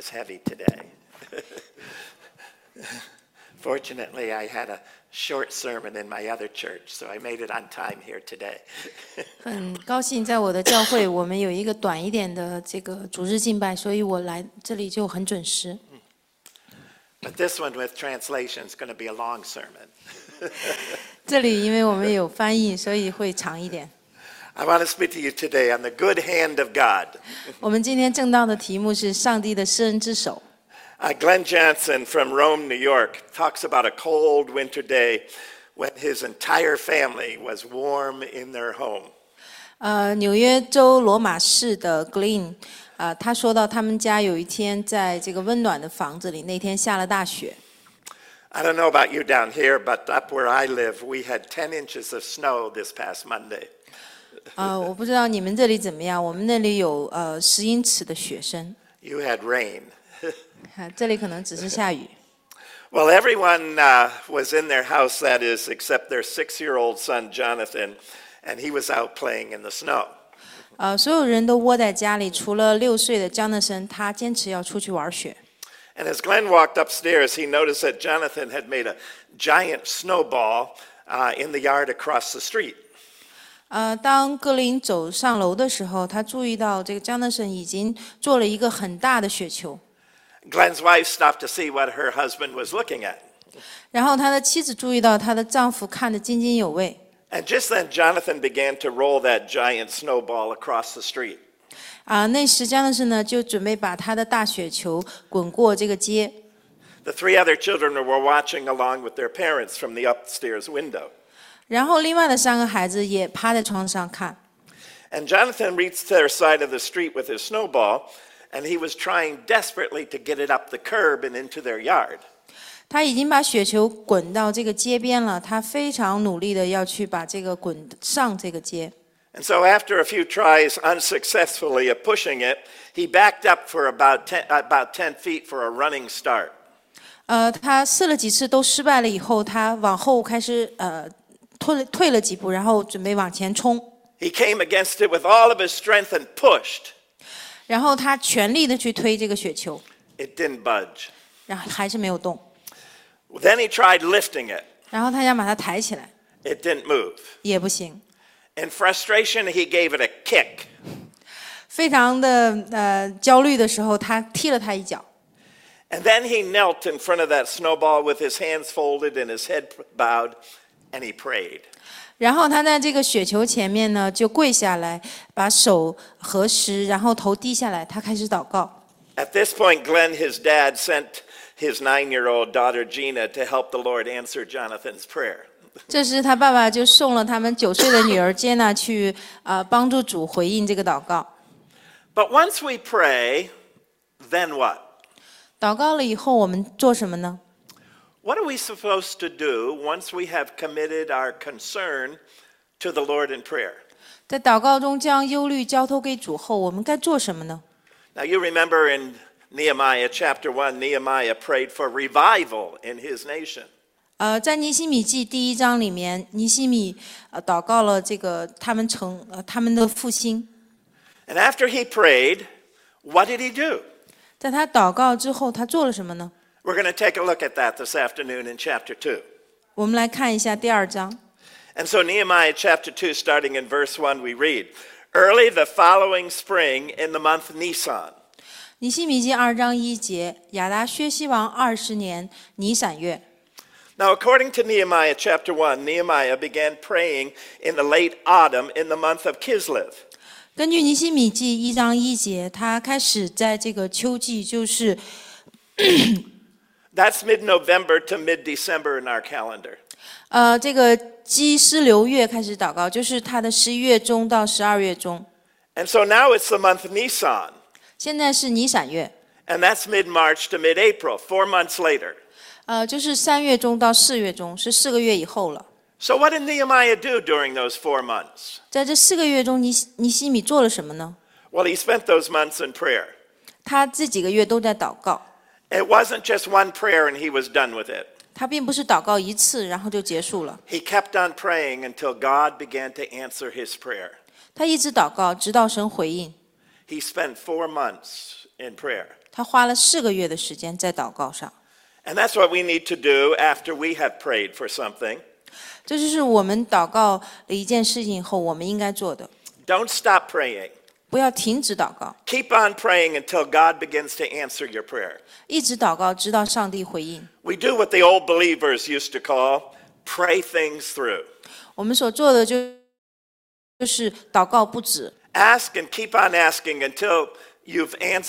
was heavy today. Fortunately, I had a short sermon in my other church, so I made it on time here today. 很高兴在我的教会，我们有一个短一点的这个主日敬拜，所以我来这里就很准时。 But this one with translation is going to be a long sermon. 这里因为我们有翻译，所以会长一点。 I want to speak to you today on the good hand of God. 我们今天正道的题目是上帝的施恩之手。 Glenn Johnson from Rome, New York, talks about a cold winter day when his entire family was warm in their home. 纽约州罗马市的 Glenn， 他说到他们家有一天在这个温暖的房子里，那天下了大雪。 I don't know about you down here, but up where I live, we had 10 inches of snow this past Monday. 我不知道你们这里怎么样，我们那里有10英尺的雪深。 You had rain. 这里可能只是下雨。 Well, everyone was in their house, that is, except their 6-year-old son, Jonathan, and he was out playing in the snow. 所有人都窝在家里，除了6岁的江德森，他坚持要出去玩雪。 And as Glenn walked upstairs, he noticed that Jonathan had made a giant snowball in the yard across the street. 当格林走上楼的时候，他注意到这个江德森已经做了一个很大的雪球。 Glenn's wife stopped to see what her husband was looking at. 然后他的妻子注意到她的丈夫看得津津有味。 And just then, Jonathan began to roll that giant snowball across the street. 那时江德森呢就准备把他的大雪球滚过这个街。 The 3 other children were watching along with their parents from the upstairs window. 然后另外的3个孩子也趴在窗上看。 And Jonathan reached their side of the street with his snowball, and he was trying desperately to get it up the curb and into their yard. 他已经把雪球滚到这个街边了，他非常努力的要去把这个滚上这个街。 And so after a few tries unsuccessfully of pushing it, he backed up for about 10 feet for a running start. 他试了几次都失败了以后，他往后开始退了几步，然后准备往前冲。 He came against it with all of his strength and pushed. 然后他全力的去推这个雪球。 It didn't budge. 然后还是没有动。 Then he tried lifting it. 然后他想把它抬起来。 It didn't move. 也不行。 In frustration, he gave it a kick. 非常的焦虑的时候，他踢了他一脚。 And then he knelt in front of that snowball with his hands folded and his head bowed, and he prayed. 然后他在这个雪球前面呢，就跪下来，把手合十，然后头低下来，他开始祷告。 At this point, Glenn, his dad, sent his 9-year-old daughter Gina to help the Lord answer Jonathan's prayer. 这时他爸爸就送了他们9岁的女儿接娜去帮助主回应这个祷告。 But once we pray, then what? 祷告了以后，我们做什么呢？ What are we supposed to do once we have committed our concern to the Lord in prayer? 在祷告中将忧虑交托给主后，我们该做什么呢？ Now you remember in Nehemiah chapter 1, Nehemiah prayed for revival in his nation. 在尼希米记第1章里面，尼希米祷告了这个他们的复兴。 And after he prayed, what did he do? 在他祷告之后，他做了什么呢？ We're going to take a look at that this afternoon in chapter 2. 我们来看一下第2章。 And so Nehemiah chapter 2, starting in verse 1, we read, Early the following spring in the month Nisan. 尼希米记2章1节，亚达薛西王20年尼散月。 Now, according to Nehemiah chapter 1, Nehemiah began praying in the late autumn in the month of Kislev. 根据尼希米记1章1节，他开始在这个秋季，就是 That's mid-November to mid-December in our calendar. 这个基斯流月开始祷告，就是他的11月中到12月中。 And so now it's the month Nisan. 现在是尼散月。 And that's mid-March to mid-April, 4 months later. 就是3月中到4月中，是4个月以后了。 So what did Nehemiah do during those 4 months? 在这4个月中，尼希米做了什么呢？ Well, he spent those months in prayer. 他这几个月都在祷告。 It wasn't just one prayer and he was done with it. 他并不是祷告一次，然后就结束了。 He kept on praying until God began to answer his prayer. 他一直祷告，直到神回应。 He spent 4 months in prayer. 他花了4个月的时间在祷告上。 And that's what we need to do after we have prayed for something. 这就是我们祷告了一件事情后我们应该做的。 Don't stop praying. 不要停止祷告， Keep on praying until God begins to answer your prayer. 一直祷告直到上帝回应。 We do what the old believers used to call pray things through. 我们所做的就是祷告不止， Ask and keep on asking until you've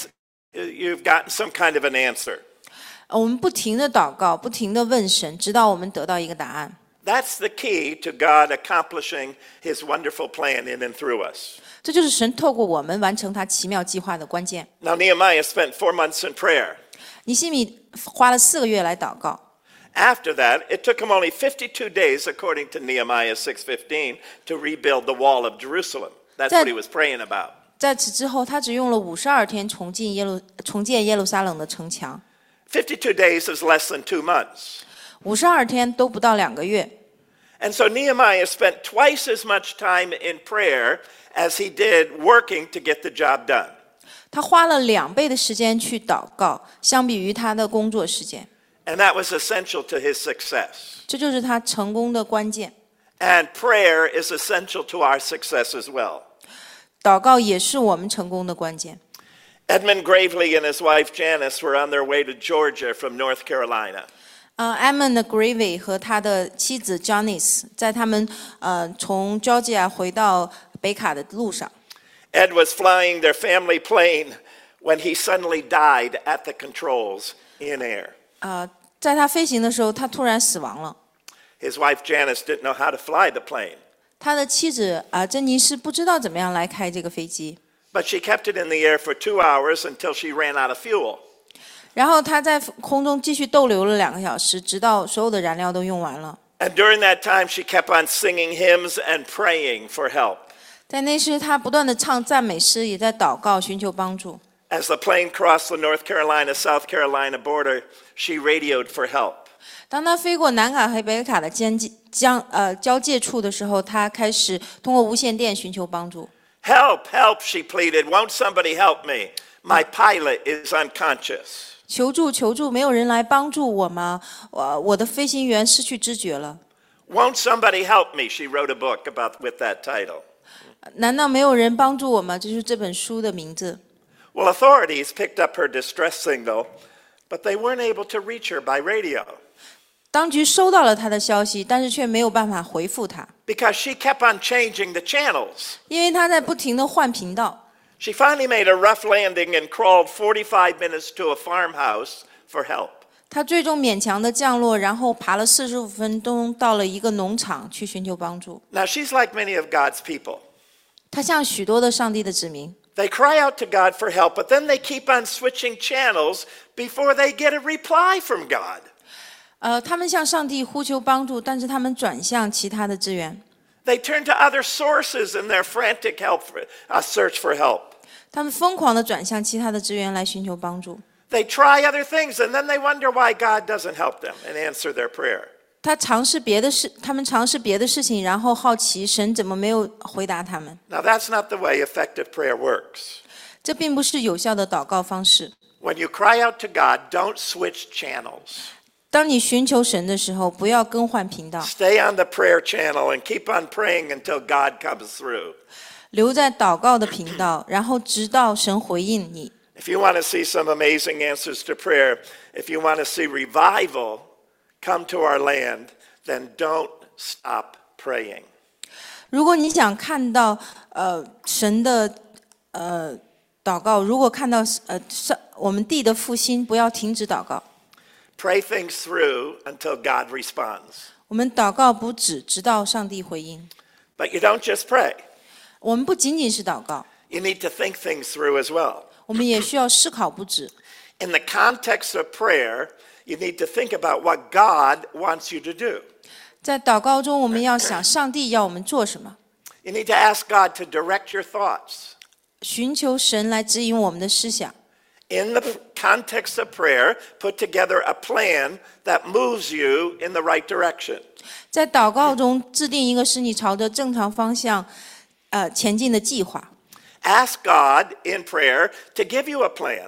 gotten some kind of an answer. 我们不停的祷告，不停的问神，直到我们得到一个答案。 That's the key to God accomplishing his wonderful plan in and through us. 这就是神透过我们完成他奇妙计划的关键。 Now, Nehemiah spent 4 months in prayer. 尼希米花了4个月来祷告， After that, it took him only 52 days, according to Nehemiah 6:15, to rebuild the wall of Jerusalem. That's what he was praying about. 在此之后，他只用了52天重建耶路撒冷的城墙。 52 days is less than 2 months. 52天都不到2个月。 And so Nehemiah spent twice as much time in prayer as he did working to get the job done. 他花了2倍的时间去祷告，相比于他的工作时间， And that was essential to his success. 这就是他成功的关键。 And prayer is essential to our success as well. 祷告也是我们成功的关键。 Edmund Gravely and his wife Janice were on their way to Georgia from North Carolina. Edmund Gravely 和他的妻子 Janice 在他们从 Georgia 回到北卡的路上， Ed was flying their family plane when he suddenly died at the controls in air. 在他飞行的时候，他突然死亡了。 His wife Janice didn't know how to fly the plane, 他的妻子珍妮是不知道怎么样来开这个飞机， but she kept it in the air for 2 hours until she ran out of fuel. 然后他在空中继续逗留了2个小时，直到所有的燃料都用完了。 And during that time, she kept on singing hymns and praying for help. 在那时，他不断的唱赞美诗，也在祷告寻求帮助。 As the plane crossed the North Carolina-South Carolina border, she radioed for help. 当他飞过南卡和北卡的交界处的时候，他开始通过无线电寻求帮助。 Help, help, she pleaded. Won't somebody help me? My pilot is unconscious. 求助，求助！没有人来帮助我吗？我的飞行员失去知觉了。 Won't somebody help me? She wrote a book with that title. 难道没有人帮助我吗？这就是这本书的名字。 Well, authorities picked up her distress signal, but they weren't able to reach her by radio 当局收到了他的消息，但是却没有办法回复他， because she kept on changing the channels. 因为他在不停的换频道。 She finally made a rough landing and crawled 45 minutes to a farmhouse for help. 他最终勉强的降落，然后爬了45分钟到了一个农场去寻求帮助。 Now, she's like many of God's people. 他像许多的上帝的子民， They cry out to God for help, but then they keep on switching channels before they get a reply from God. 他们向上帝呼求帮助，但是他们转向其他的资源， They turn to other sources in their frantic search for help. 他们疯狂的转向其他的资源来寻求帮助。 They try other things, and then they wonder why God doesn't help them and answer their prayer. 他们尝试别的事情，然后好奇神怎么没有回答他们。 Now, that's not the way effective prayer works. 这并不是有效的祷告方式。 When you cry out to God, don't switch channels. 当你寻求神的时候，不要更换频道， Stay on the prayer channel and keep on praying until God comes through. 留在祷告的频道，然后直到神回应你。 If you want to see some amazing answers to prayer, if you want to see revival come to our land, then don't stop praying. 如果你想看到神的祷告，如果看到我们地的复兴，不要停止祷告。 Pray things through until God responds. 我们祷告不止，直到上帝回应。 But you don't just pray. 我们不仅仅是祷告， You need to think things through as well. 我们也需要思考不止。 In the context of prayer, you need to think about what God wants you to do. 在祷告中，我们要想上帝要我们做什么， You need to ask God to direct your thoughts. 寻求神来指引我们的思想。 In the context of prayer, put together a plan that moves you in the right direction. 在祷告中制定一个使你朝着正常方向前进的计划。 Ask God in prayer to give you a plan.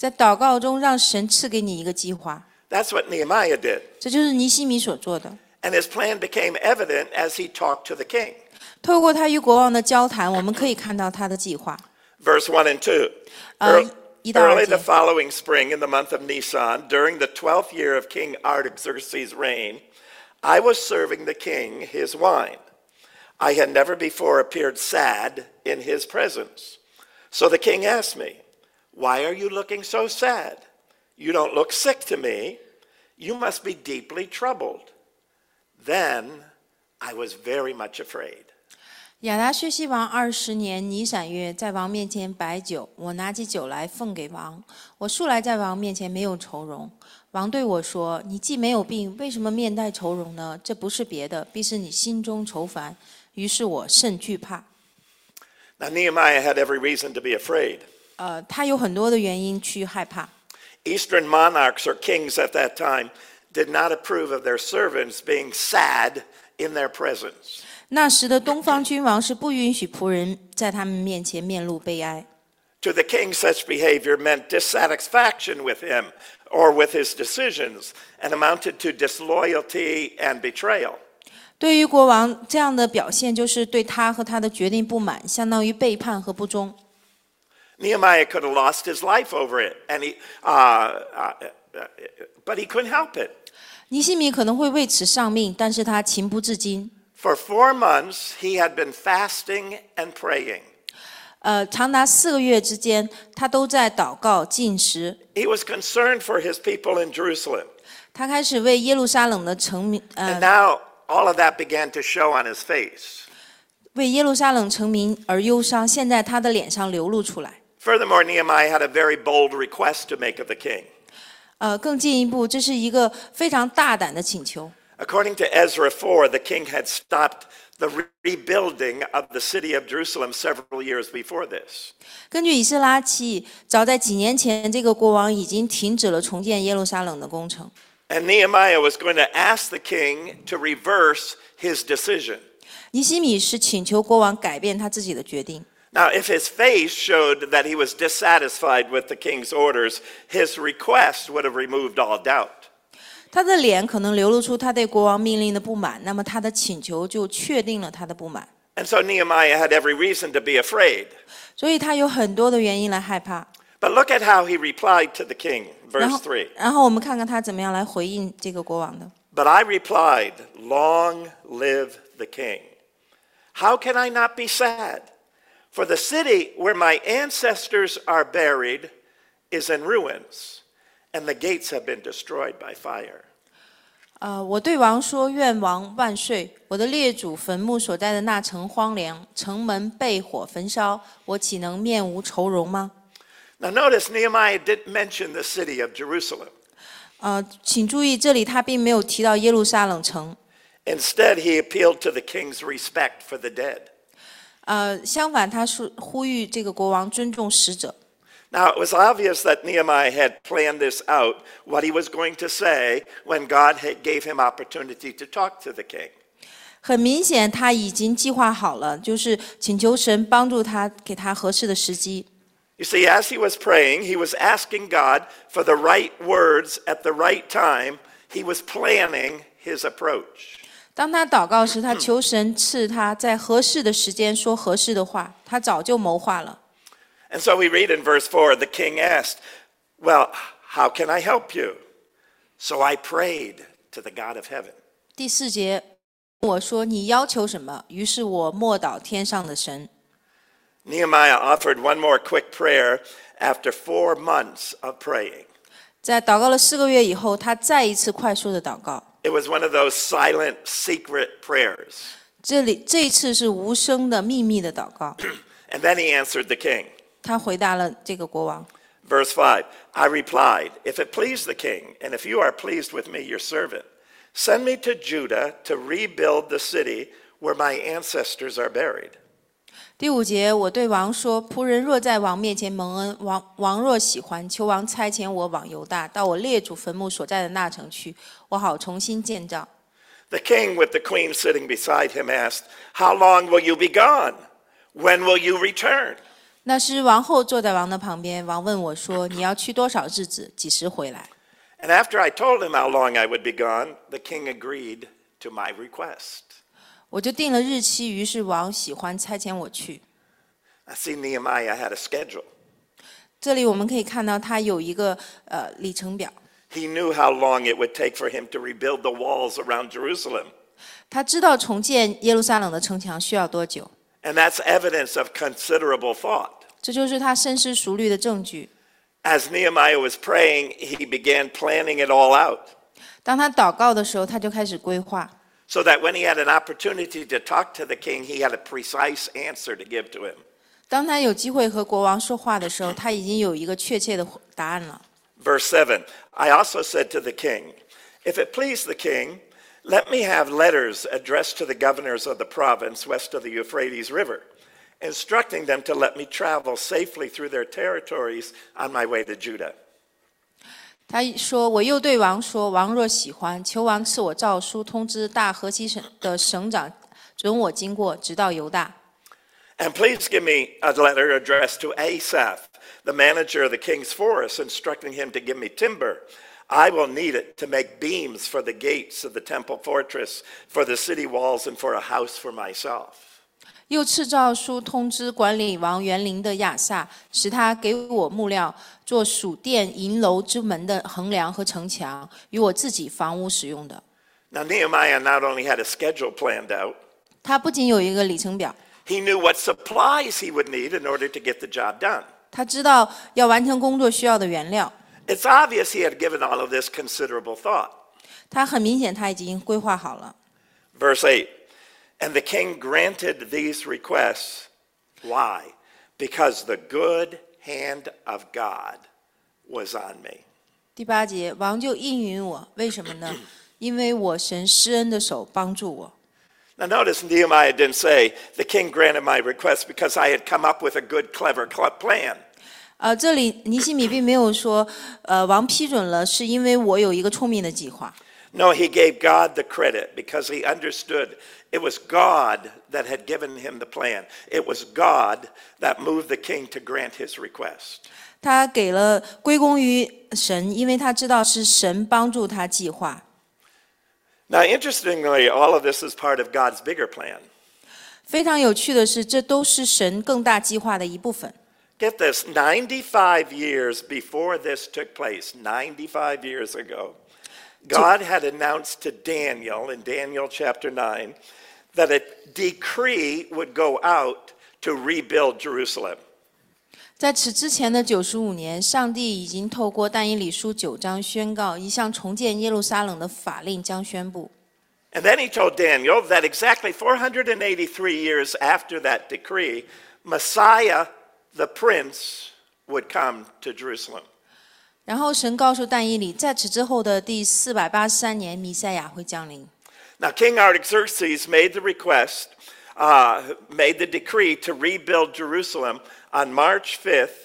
在祷告中让神赐给你一个计划。 That's what Nehemiah did. 这就是尼希米所做的。 And his plan became evident as he talked to the king. 透过他与国王的交谈，我们可以看到他的计划。 Verse 1 and 2. 1到2 Early the 节。 following spring, in the month of Nisan, during the 12th year of King Artaxerxes' reign, I was serving the king his wine. I had never before appeared sad in his presence. So the king asked me, "Why are you looking so sad? You don't look sick to me. You must be deeply troubled." Then I was very much afraid. 亚达薛西王20年尼闪月，在王面前摆酒，我拿起酒来奉给王。我素来在王面前没有愁容。王对我说：“你既没有病，为什么面带愁容呢？这不是别的，必是你心中愁烦。”于是我甚惧怕。 Now Nehemiah had every reason to be afraid. 他有很多的原因去害怕。 Eastern monarchs or kings at that time did not approve of their servants being sad in their presence. 那时的东方君王是不允许仆人在他们面前面露悲哀。 To the king, such behavior meant dissatisfaction with him or with his decisions and amounted to disloyalty and betrayal. 对于国王这样的表现，就是对他和他的决定不满，相当于背叛和不忠。 Nehemiah could have lost his life over it, but he couldn't help it. 尼希米可能会为此丧命，但是他情不自禁。 For 4 months, he had been fasting and praying. 长达4个月之间，他都在祷告禁食。 He was concerned for his people in Jerusalem. 他开始为耶路撒冷的城民， And now all of that began to show on his face. 为耶路撒冷城民而忧伤。现在他的脸上流露出来。 Furthermore, Nehemiah had a very bold request to make of the king. 更进一步，这是一个非常大胆的请求。 According to Ezra 4, the king had stopped the rebuilding of the city of Jerusalem several years before this. 根据以斯拉记，早在几年前，这个国王已经停止了重建耶路撒冷的工程。 And Nehemiah was going to ask the king to reverse his decision. 尼希米是请求国王改变他自己的决定。 Now, if his face showed that he was dissatisfied with the king's orders, his request would have removed all doubt. 他的脸可能流露出他对国王命令的不满，那么他的请求就确定了他的不满。 And so Nehemiah had every reason to be afraid. 所以他有很多的原因来害怕。 But look at how he replied to the king, 然 verse 后 3. 然后我们看看他怎么样来回应这个国王的。 But I replied, "Long live the king. How can I not be sad? For the city where my ancestors are buried is in ruins, and the gates have been destroyed by fire." 我对王说：“愿王万岁！我的列祖坟墓所在的那城荒凉，城门被火焚烧，我岂能面无愁容吗？” Now notice Nehemiah didn't mention the city of Jerusalem. 请注意，这里他并没有提到耶路撒冷城。 Instead, he appealed to the king's respect for the dead. 相反，他是呼吁这个国王尊重死者。 Now, it was obvious that Nehemiah had planned this out, what he was going to say when God gave him opportunity to talk to the king. 很明显，他已经计划好了，就是请求神帮助他，给他合适的时机。 You see, as he was praying, he was asking God for the right words at the right time. He was planning his approach. 当他祷告时，他求神赐他在合适的时间说合适的话，他早就谋划了。 And so we read in verse 4, the king asked, "Well, how can I help you?" So I prayed to the God of heaven. 第4节，我说你要求什么？于是我默祷天上的神。 Nehemiah offered one more quick prayer after 4 months of praying. 在祷告了4个月以后，他再一次快速的祷告。 It was one of those silent, secret prayers. 这一次是无声的秘密的祷告。 And then he answered the king. 他回答了这个国王。 Verse 5, I replied, "If it please the king, and if you are pleased with me, your servant, send me to Judah to rebuild the city where my ancestors are buried." 第5节，我对王说：“仆人若在王面前蒙恩，王若喜欢，求王差遣我往犹大，到我列祖坟墓所在的那城去，我好重新建造。” The king, with the queen sitting beside him, asked, "How long will you be gone? When will you return?" 那时王后坐在王的旁边，王问我说：“你要去多少日子？几时回来？” And after I told him how long I would be gone, the king agreed to my request. 我就定了日期，于是王喜欢差遣我去。 I see Nehemiah had a schedule. 这里我们可以看到他有一个里程表， He knew how long it would take for him to rebuild the walls around Jerusalem. 他知道重建耶路撒冷的城墙需要多久， And that's evidence of considerable thought. 这就是他深思熟虑的证据。 As Nehemiah was praying, he began planning it all out 当他祷告的时候，他就开始规划， so that when he had an opportunity to talk to the king, he had a precise answer to give to him. 当他有机会和国王说话的时候，他已经有一个确切的答案了。 Verse 7, I also said to the king, if it please the king, let me have letters addressed to the governors of the province west of the Euphrates River, instructing them to let me travel safely through their territories on my way to Judah. 他说：“我又对王说，王若喜欢，求王赐我诏书，通知大河西省的省长，准我经过，直到犹大。 And please give me a letter addressed to Asaph, the manager of the king's forest, instructing him to give me timber. I will need it to make beams for the gates of the temple fortress, for the city walls, and for a house for myself. 又赐诏书通知管理王园林的亚萨，使他给我木料，做属殿银楼之门的横梁和城墙，与我自己房屋使用的。” Now, Nehemiah not only had a schedule planned out, 他不仅有一个里程表， he knew what supplies he would need in order to get the job done. 他知道要完成工作需要的原料。 It's obvious he had given all of this considerable thought. 他很明显，他已经规划好了。 Verse 8, and the king granted these requests. Why? Because the good hand of God was on me. 第8节，王就应允我，为什么呢？因为我神施恩的手帮助我。 Now notice Nehemiah didn't say, the king granted my request because I had come up with a good, clever plan. 这里尼希米并没有说，王批准了，是因为我有一个聪明的计划。 No, he gave God the credit because he understood it was God that had given him the plan. It was God that moved the king to grant his request. 他给了归功于神，因为他知道是神帮助他计划。 Now, interestingly, all of this is part of God's bigger plan. 非常有趣的是，这都是神更大计划的一部分。 Get this, 95 years before this took place, 95 years ago, God had announced to Daniel in Daniel chapter 9 that a decree would go out to rebuild Jerusalem. 在此之前的95年，上帝已经透过但以理书9章宣告，一项重建耶路撒冷的法令将宣布。 And then he told Daniel that exactly 483 years after that decree, Messiah, the prince, would come to Jerusalem. 然后神告诉但以理，在此之后的第483年，弥赛亚会降临。 Now, King Artaxerxes made the request, made the decree to rebuild Jerusalem on March 5th,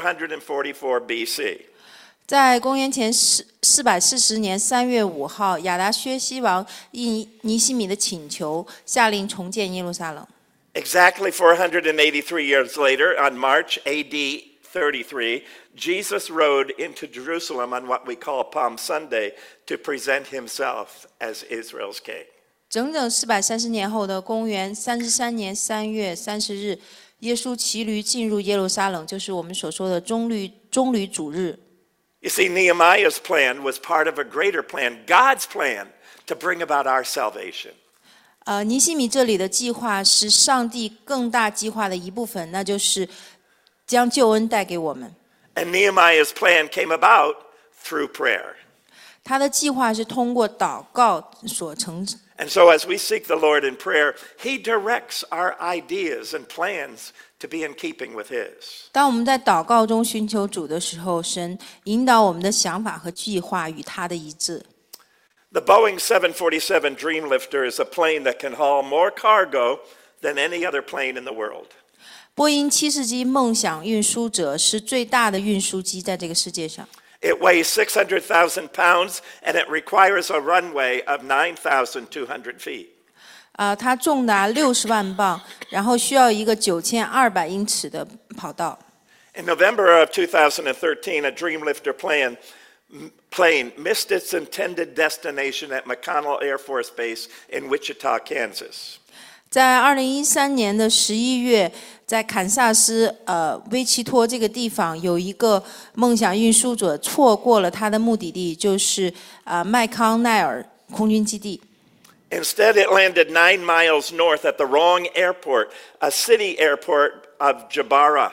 444 BC. 在公元前440年3月5号，亚达薛西王应尼希米的请求，下令重建耶路撒冷。 Exactly 483 years later, on March AD 33, Jesus rode into Jerusalem on what we call Palm Sunday to present himself as Israel's king. 整整430年后的公元33年3月30日，耶稣骑驴进入耶路撒冷，就是我们所说的棕榈主日。 You see, Nehemiah's plan was part of a greater plan, God's plan to bring about our salvation. 尼希米这里的计划是上帝更大计划的一部分，那就是将救恩带给我们。 And Nehemiah's plan came about through prayer. 他的计划是通过祷告所成。 And so as we seek the Lord in prayer, he directs our ideas and plans to be in keeping with his. 当我们在祷告中寻求主的时候，神引导我们的想法和计划与他的一致。 The Boeing 747 Dreamlifter is a plane that can haul more cargo than any other plane in the world. 波音747机梦想运输者是最大的运输机在这个世界上。 It weighs 600,000 pounds and it requires a runway of 9,200 feet. 它重达60万磅，然后需要一个9200英尺的跑道。 In November of 2013, a Dreamlifter plane missed its intended destination at McConnell Air Force Base in Wichita, Kansas. 在2013年的11月，在堪萨斯威奇托这个地方，有一个梦想运输者错过了他的目的地，就是麦康奈尔空军基地。 Instead, it landed 9 miles north at the wrong airport, a city airport of Jabara.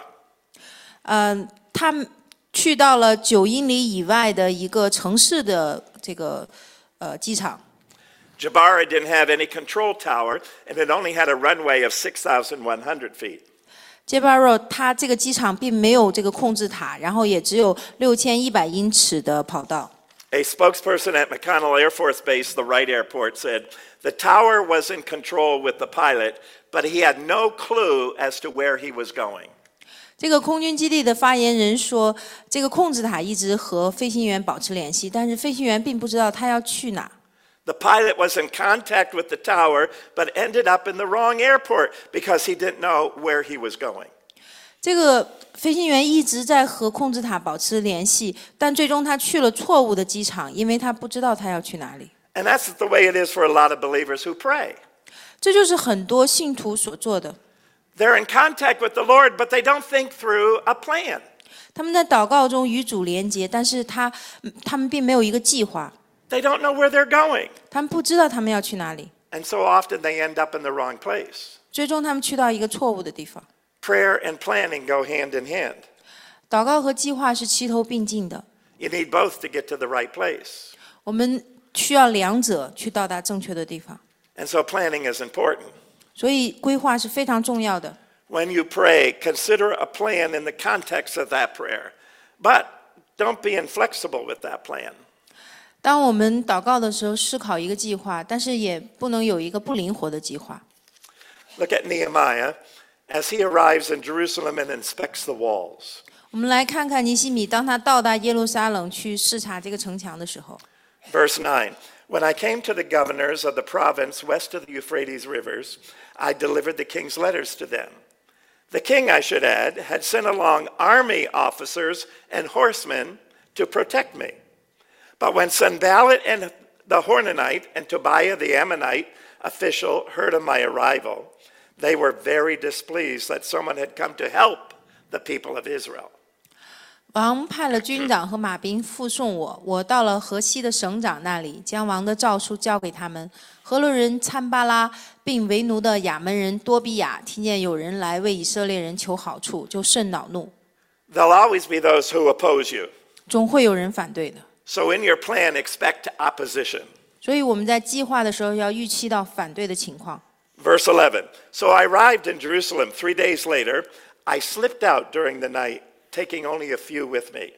他去到了9英里以外的一个城市的这个机场。 Jabara didn't have any control tower, and it only had a runway of 6,100 feet. 杰巴若，它这个机场并没有这个控制塔，然后也只有6100英尺的跑道。 A spokesperson at McConnell Air Force Base, the Wright Airport, said the tower was in control with the pilot, but he had no clue as to where he was going. 这个空军基地的发言人说，这个控制塔一直和飞行员保持联系，但是飞行员并不知道他要去哪。 The pilot was in contact with the tower, but ended up in the wrong airport because he didn't know where he was going. 这个飞行员一直在和控制塔保持联系，但最终他去了错误的机场，因为他不知道他要去哪里。 And that's the way it is for a lot of believers who pray. 这就是很多信徒所做的。 They're in contact with the Lord, but they don't think through a plan. 他们在祷告中与主连结，但是他们并没有一个计划。 They don't know where they're going. 他们不知道他们要去哪里。 And so often they end up in the wrong place. 最终他们去到一个错误的地方。 Prayer and planning go hand in hand. 祷告和计划是齐头并进的。 You need both to get to the right place. 我们需要两者去到达正确的地方。 And so planning is important. 所以规划是非常重要的。 When you pray, consider a plan in the context of that prayer. But don't be inflexible with that plan. 当我们祷告的时候，思考一个计划，但是也不能有一个不灵活的计划。 Look at Nehemiah as he arrives in Jerusalem and inspects the walls. 我们来看看尼希米，当他到达耶路撒冷去视察这个城墙的时候。 Verse 9, When I came to the governors of the province west of the Euphrates rivers, I delivered the king's letters to them. The king, I should add, had sent along army officers and horsemen to protect me. But when Sanballat and the Horonite and Tobiah the Ammonite official heard of my arrival, they were very displeased that someone had come to help the people of Israel. 王派了军长和马兵护送我，我到了河西的省长那里，将王的诏书交给他们。河洛人参巴拉并为奴的亚门人多比亚听见有人来为以色列人求好处，就甚恼怒。 There'll always be those who oppose you. 总会有人反对的。 So in your plan, expect opposition. 所以我们在计划的时候要预期到反对的情况。 Verse 11, So I arrived in Jerusalem 3 days later. I slipped out during the night, taking only a few with me.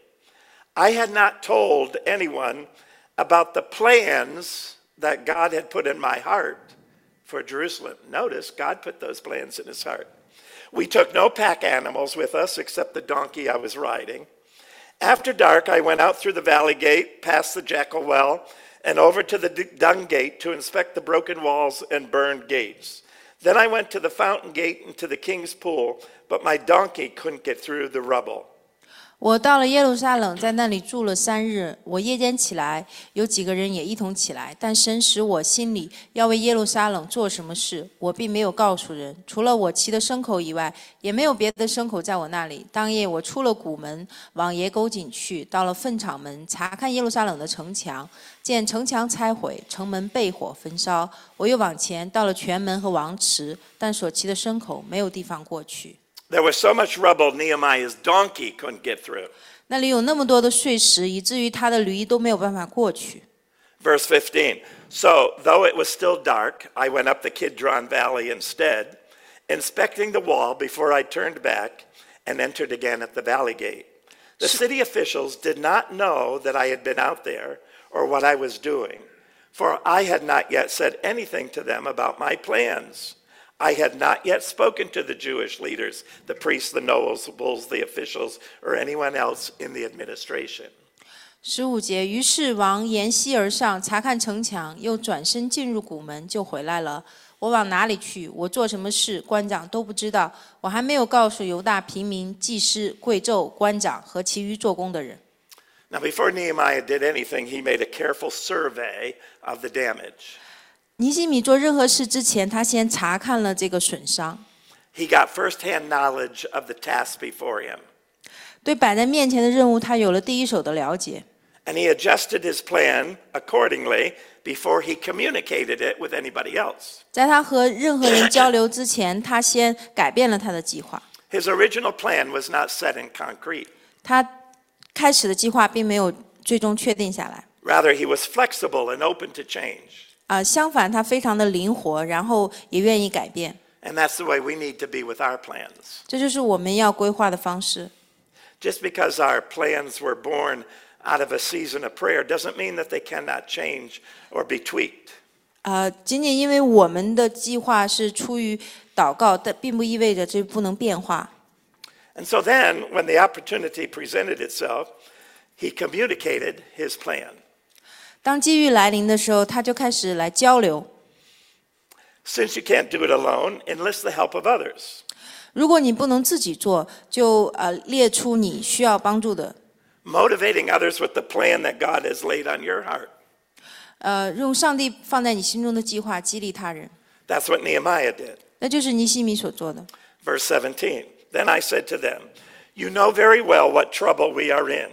I had not told anyone about the plans that God had put in my heart for Jerusalem. Notice, God put those plans in his heart. We took no pack animals with us except the donkey I was riding. After dark, I went out through the valley gate, past the jackal well, and over to the dung gate to inspect the broken walls and burned gates. Then I went to the fountain gate and to the king's pool, but my donkey couldn't get through the rubble. 我到了耶路撒冷，在那里住了3日。我夜间起来，有几个人也一同起来，但神使我心里要为耶路撒冷做什么事，我并没有告诉人。除了我骑的牲口以外，也没有别的牲口在我那里。当夜我出了谷门，往野狗井去，到了粪场门，查看耶路撒冷的城墙，见城墙拆毁，城门被火焚烧。我又往前到了泉门和王池，但所骑的牲口没有地方过去。 There was so much rubble, Nehemiah's donkey couldn't get through. 那里有那么多的碎石，以至于他的驴都没有办法过去。 Verse 15, So though it was still dark, I went up the Kidron Valley instead, inspecting the wall before I turned back and entered again at the valley gate. The city officials did not know that I had been out there or what I was doing, for I had not yet said anything to them about my plans. I had not yet spoken to the Jewish leaders, the priests, the nobles, the officials, or anyone else in the administration. 15节，于是王沿溪而上，查看城墙，又转身进入谷门，就回来了。我往哪里去？我做什么事？官长都不知道。我还没有告诉犹大平民、祭司、贵胄、官长和其余做工的人。 Now, before Nehemiah did anything, he made a careful survey of the damage. 尼希米做任何事之前，他先查看了这个损伤， He got firsthand knowledge of the task before him, 对摆在面前的任务，他有了第一手的了解。 and he adjusted his plan accordingly before he communicated it with anybody else. 在他和任何人交流之前，他先改变了他的计划。 His original plan was not set in concrete. 他开始的计划并没有最终确定下来。 Rather, he was flexible and open to change. 相反，他非常的灵活，然后也愿意改变。 And that's the way we need to be with our plans. 这就是我们要规划的方式。 Just because our plans were born out of a season of prayer doesn't mean that they cannot change or be tweaked. 仅仅因为我们的计划是出于祷告，但并不意味着这不能变化。 And so then, when the opportunity presented itself, he communicated his plan. 当机遇来临的时候，他就开始来交流。 Since you can't do it alone, enlist the help of others. 如果你不能自己做，就列出你需要帮助的。 Motivating others with the plan that God has laid on your heart. 用上帝放在你心中的计划激励他人， That's what Nehemiah did. 那就是尼希米所做的。 Verse 17. Then I said to them, you know very well what trouble we are in.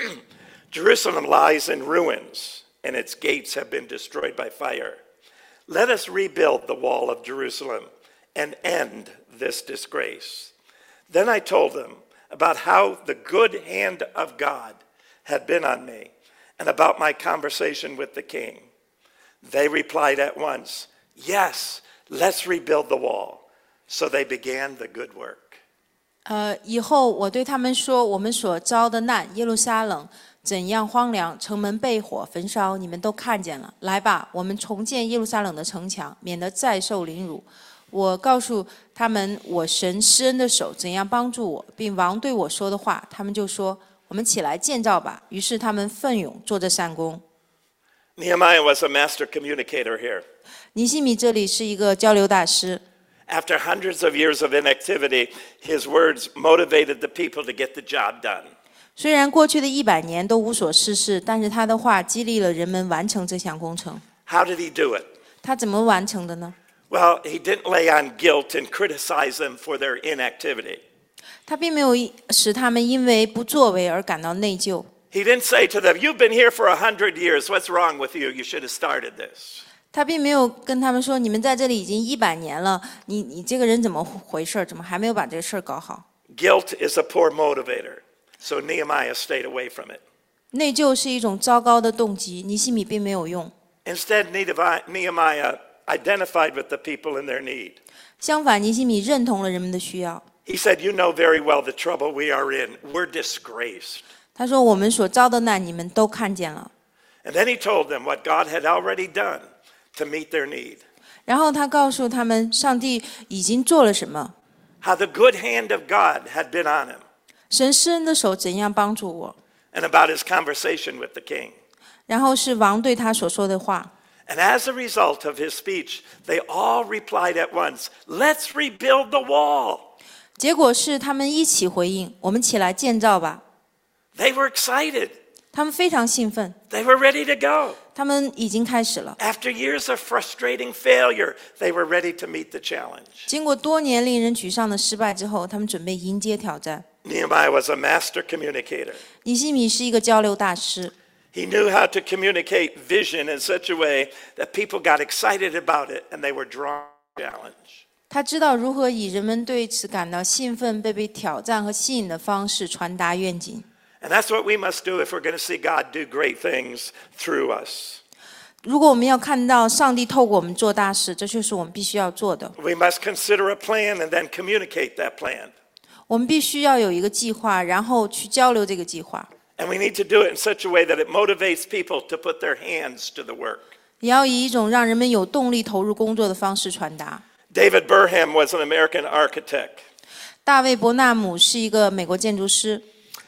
Jerusalem lies in ruins, and its gates have been destroyed by fire. Let us rebuild the wall of Jerusalem and end this disgrace. Then I told them about how the good hand of God had been on me and about my conversation with the king. They replied at once, yes, let's rebuild the wall. So they began the good work. 以后我对他们说，我们所遭的难，耶路撒冷怎样荒凉，城门被火焚烧，你们都看见了。来吧，我们重建耶路撒冷的城墙，免得再受凌辱。我告诉他们，我神施恩的手怎样帮助我，并王对我说的话，他们就说：“我们起来建造吧。”于是他们奋勇做这善工。 Nehemiah was a master communicator here. 尼希米这里是一个交流大师。 After hundreds of years of inactivity, his words motivated the people to get the job done. 虽然过去的100年都无所事事，但是他的话激励了人们完成这项工程。 How did he do it? 他怎么完成的呢？ Well, he didn't lay on guilt and criticize them for their inactivity. 他并没有使他们因为不作为而感到内疚。 He didn't say to them, you've been here for 100 years. What's wrong with you? You should have started this. 他并没有跟他们说：“你们在这里已经100年了，你这个人怎么回事？怎么还没有把这个事儿搞好？” Guilt is a poor motivator, so Nehemiah stayed away from it. 内疚是一种糟糕的动机，尼希米并没有用。 Instead, Nehemiah identified with the people in their need. 相反，尼希米认同了人们的需要。 He said, you know very well the trouble we are in. We're disgraced. 他说：“我们所遭的难，你们都看见了。” And then he told them what God had already done to meet their need. 然后他告诉他们，上帝已经做了什么， How the good hand of God had been on him, 神施恩的手怎样帮助我， and about his conversation with the king. 然后是王对他所说的话。 And as a result of his speech, they all replied at once, let's rebuild the wall. 结果是他们一起回应：“我们起来建造吧。” They were excited. 他们非常兴奋， They were ready to go. 他们已经开始了。 After years of frustrating failure, they were ready to meet the challenge. 经过多年令人沮丧的失败之后，他们准备迎接挑战。 Nehemiah was a master communicator. 尼希米是一个交流大师， He knew how to communicate vision in such a way that people got excited about it and they were drawn to the challenge. 他知道如何以人们对此感到兴奋、被挑战和吸引的方式传达愿景。 And that's what we must do if we're going to see God do great things through us. 如果我们要看到上帝透过我们做大事，这就是我们必须要做的。 We must consider a plan and then communicate that plan. 我们必须要有一个计划，然后去交流这个计划。 And we need to do it in such a way that it motivates people to put their hands to the work. 也要以一种让人们有动力投入工作的方式传达。 David Burham was an American architect. 大卫·伯纳姆是一个美国建筑师。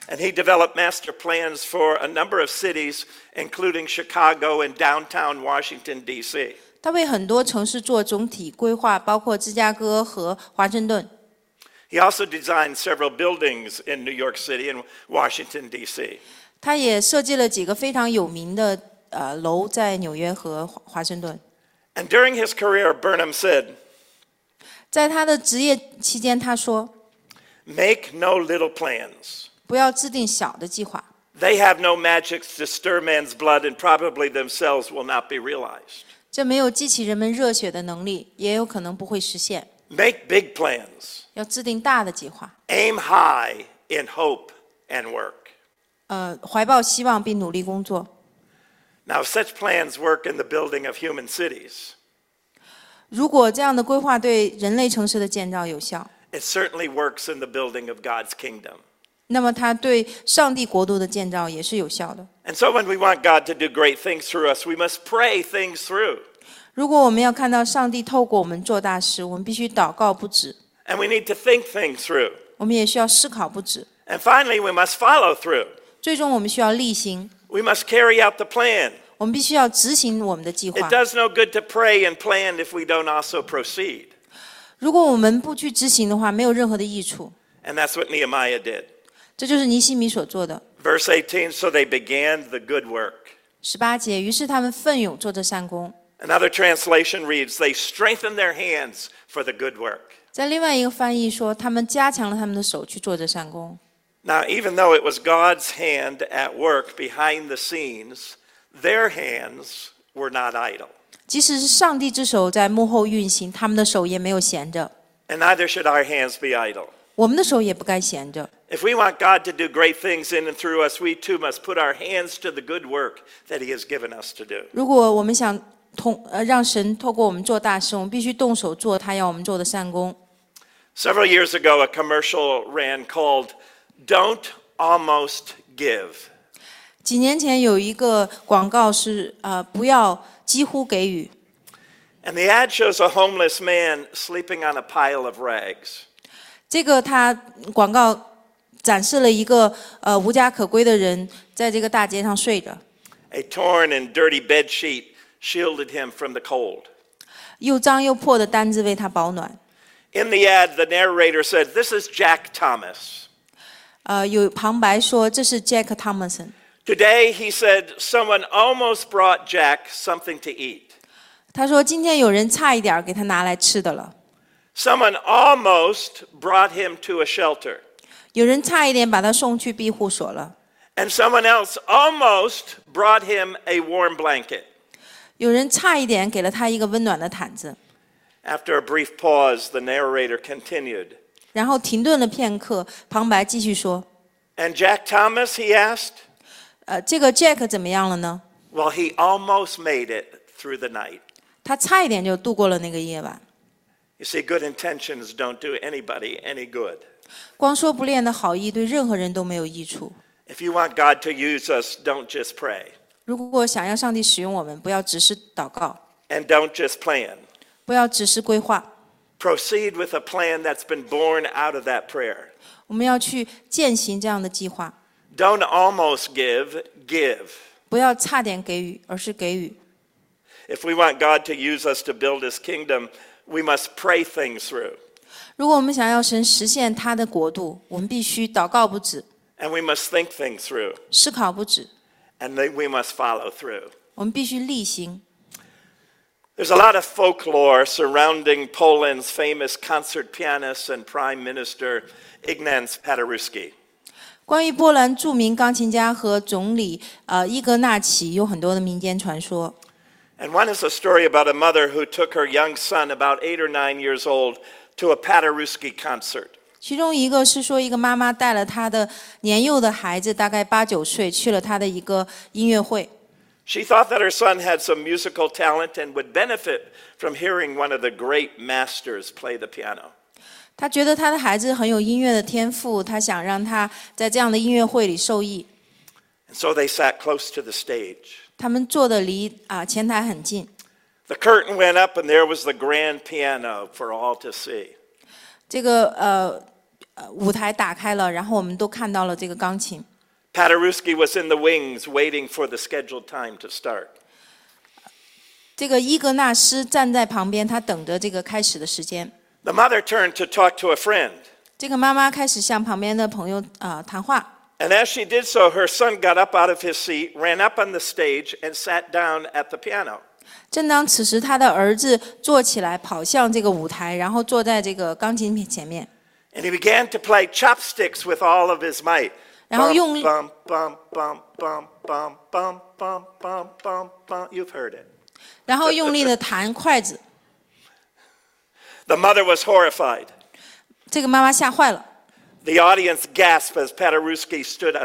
And he developed master plans for a number of cities, including Chicago and downtown Washington, D.C. 他为很多城市做总体规划，包括芝加哥和华盛顿。 He also designed several buildings in New York City and Washington, D.C. 他也设计了几个非常有名的楼，在纽约和华盛顿。 And during his career, Burnham said, 在他的职业期间，他说 "Make no little plans. 不要制定小的计划， They have no magics to stir man's blood and probably themselves will not be realized. 这没有激起人们热血的能力，也有可能不会实现。 Make big plans. 要制定大的计划， Aim high in hope and work." 怀抱希望并努力工作。 Now, such plans work in the building of human cities. 如果这样的规划对人类城市的建造有效， It certainly works in the building of God's kingdom. 那么它对上帝国度的建造也是有效的。 And so when we want God to do great things through us, we must pray things through. 如果我们要看到上帝透过我们做大事，我们必须祷告不止， And we need to think things through. 我们也需要思考不止， And finally, we must follow through. 最终我们需要力行， We must carry out the plan. 我们必须要执行我们的计 It 划。 does no good to pray and plan if we don't also proceed. 如果我们不去执行的话，没有任何的益处。 And that's what Nehemiah did. 这就是尼希米所做的。 Verse 18, so they began the good work. 18节，于是他们奋勇做这善工。 Another translation reads, they strengthened their hands for the good work. 在另外一个翻译说，他们加强了他们的手去做这善工。 Now, even though it was God's hand at work behind the scenes, their hands were not idle. 即使是上帝之手在幕后运行，他们的手也没有闲着。 And neither should our hands be idle. 我们的手也不该闲着。 If we want God to do great things in and through us, we too must put our hands to the good work that He has given us to do. 如果我们想让神透过我们做大事，我们必须动手做他要我们做的善工。 Several years ago, a commercial ran called Don't Almost Give. 几年前有一个广告是不要几乎给予。 And the ad shows a homeless man sleeping on a pile of rags. 这个他广告展示了一个无家可归的人在这个大街上睡着， A torn and dirty bed sheet shielded him from the cold. 又脏又破的单子为他保暖。 In the ad, the narrator said, "This is Jack Thomas." 有旁白说这是 Jack Thomason。 Today, he said, someone almost brought Jack something to eat. 他说今天有人差一点给他拿来吃的了， Someone almost brought him to a shelter. 有人差一点把他送去庇护所了， And someone else almost brought him a warm blanket. 有人差一点给了他一个温暖的毯子。 After a brief pause, the narrator continued. 然后停顿了片刻，旁白继续说 And Jack Thomas, he asked? 这个 Jack 怎么样了呢？ Well, he almost made it through the night. 他差一点就度过了那个夜晚。 You see, good intentions don't do anybody any good. 光说不练的好意对任何人都没有益处。 If you want God to use us, don't just pray. 如果想要上帝使用我们，不要只是祷告， And don't just plan. 不要只是规划， Proceed with a plan that's been born out of that prayer. 我们要去践行这样的计划。 Don't almost give, give. 不要差点给予，而是给予。 If we want God to use us to build His kingdom, we must pray things through. 如果我们想要神实现他的国度，我们必须祷告不止， And we must think things through. 思考不止， And then we must follow through. 我们必须力行。 There's a lot of folklore surrounding Poland's famous concert pianist and prime minister, Ignaz Paderewski. 关于波兰著名钢琴家和总理伊格纳奇有很多的民间传说。 And one is a story about a mother who took her young son, about 8 or 9 years old, to a Paderewski concert. 其中一个是说，一个妈妈带了她的年幼的孩子，大概8、9岁，去了她的一个音乐会。 She thought that her son had some musical talent and would benefit from hearing one of the great masters play the piano. 她觉得她的孩子很有音乐的天赋，她想让他在这样的音乐会里受益。 And so they sat close to the stage. 他们坐的离前台很近。 The curtain went up and there was the grand piano for all to see. 这个舞台打开了，然后我们都看到了这个钢琴。 Paderewski was in the wings waiting for the scheduled time to start. 这个伊格纳斯站在旁边，他等着这个开始的时间。 The mother turned to talk to a friend. 这个妈妈开始向旁边的朋友谈话。 And as she did so, her son got up out of his seat, ran up on the stage, and sat down at the piano. 正当此时，他的儿子坐起来，跑向这个舞台，然后坐在这个钢琴前面。 And he began to play chopsticks with all of his might. 然后用 Bum, bum, bum, bum, bum, bum, bum, bum, bum, bum. You've heard it. 然后用力的弹筷子。 The mother was horrified. 这个妈妈吓坏了。 The audience gasped as Paderewski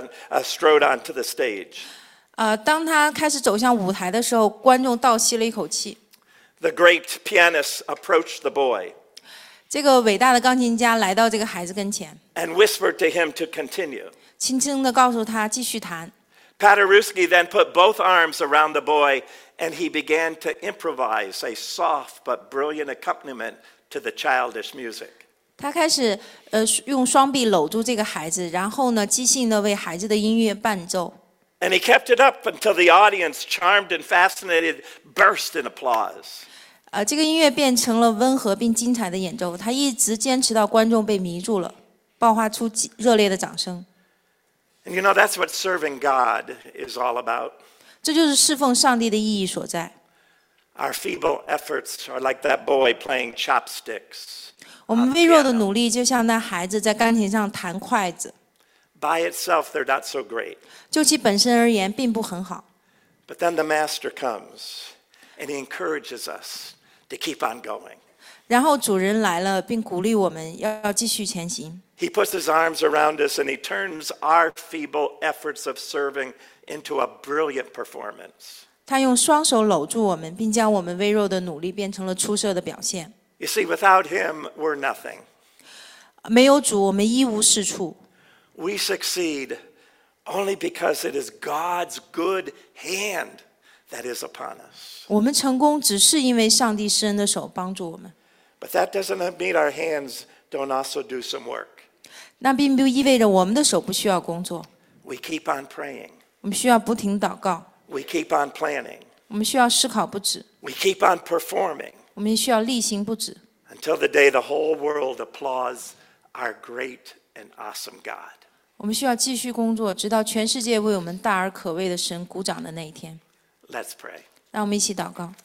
strode onto the stage. 当他开始走向舞台的时候，观众倒吸了一口气。 The great pianist approached the boy 这个伟大的钢琴家来到这个孩子跟前， and whispered to him to continue. 轻轻地告诉他继续弹。 Paderewski then put both arms around the boy and he began to improvise a soft but brilliant accompaniment to the childish music. 他开始用双臂搂住这个孩子，然后呢，即兴地为孩子的音乐伴奏。 And he kept it up until the audience, charmed and fascinated, burst in applause. 这个音乐变成了温和并精彩的演奏，他一直坚持到观众被迷住了，爆发出热烈的掌声。 And you know, that's what serving God is all about. 这就是侍奉上帝的意义所在。 Our feeble efforts are like that boy playing chopsticks. 我们微弱的努力，就像那孩子在钢琴上弹筷子。 By itself, they're not so great. 就其本身而言，并不很好。 But then the master comes and he encourages us to keep on going. 然后主人来了，并鼓励我们要继续前行。 He puts his arms around us and he turns our feeble efforts of serving into a brilliant performance. 他用双手搂住我们，并将我们微弱的努力变成了出色的表现。 You see, without him, we're nothing. 没有主，我们一无是处。 We succeed only because it is God's good hand that is upon us. 我们成功只是因为上帝施恩的手帮助我们。 But that doesn't mean our hands don't also do some work. 那并不意味着我们的手不需要工作。 We keep on praying. 我们需要不停祷告， We keep on planning. 我们需要思考不止， We keep on performing 我们需要例行不止， until the day the whole world applauds our great and awesome God. 我们需要继续工作，直到全世界为我们大而可畏的神鼓掌的那一天。 Let's pray. 让我们一起祷告。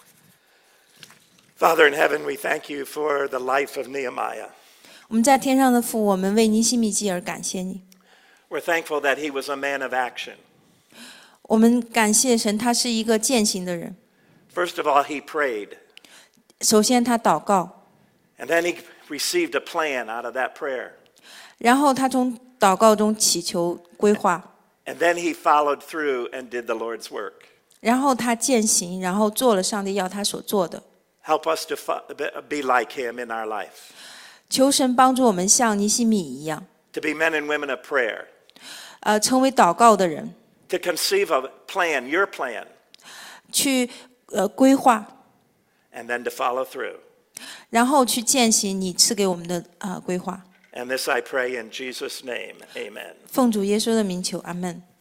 Father in heaven, we thank you for the life of Nehemiah. 我们在天上的父，我们为尼希米记而感谢你。 We're thankful that he was a man of action. 我们感谢神，他是一个践行的人。 First of all, he prayed, 首先他祷告， and then he received a plan out of that prayer. 然后他从祷告中祈求规划， And then he followed through and did the Lord's work. 然后他践行，然后做了上帝要他所做的。 Help us to be like him in our life, 求神帮助我们像尼希米一样， to be men and women of prayer, 成为祷告的人， to conceive a plan, your plan, 去规划， and then to follow through. 然后去践行你赐给我们的规划。 And this I pray in Jesus' name. Amen. 奉主耶稣的名求，阿门。